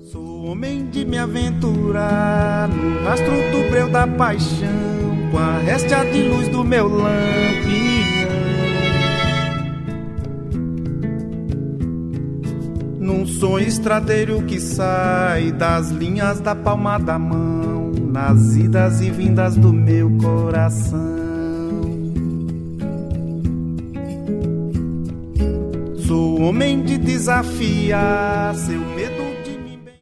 Sou homem de me aventurar no rastro do breu da paixão, com a réstia de luz do meu lampião. Num sonho estradeiro que sai das linhas da palma da mão, nas idas e vindas do meu coração. Sou homem de desafiar seu medo